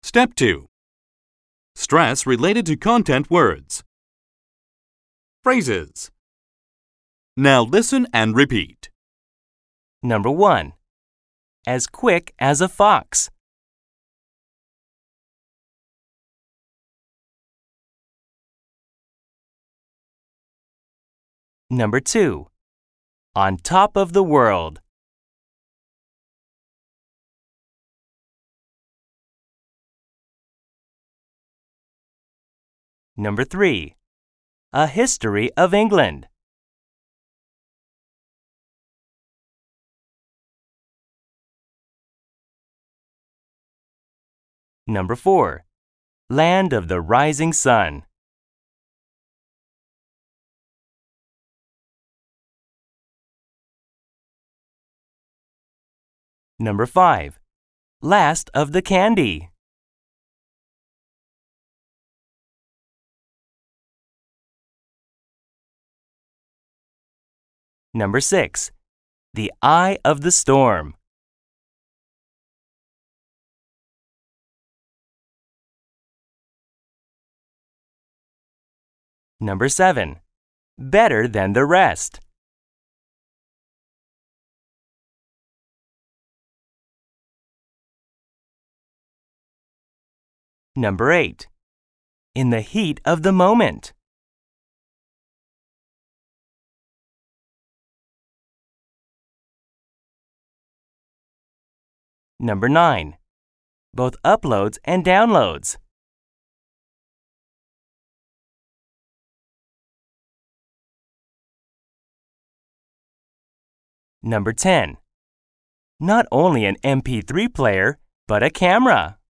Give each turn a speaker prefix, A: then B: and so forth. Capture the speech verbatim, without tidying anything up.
A: Step two. Stress related to content words. Phrases. Now listen and repeat.
B: Number one. As quick as a fox. Number two. On top of the world. Number three. A history of England. Number four. Land of the rising sun. Number five. Last of the candy. Number six. The eye of the storm. Number seven. Better than the rest. Number eight. In the heat of the moment. Number nine. Both uploads and downloads. Number ten. Not only an M P three player, but a camera.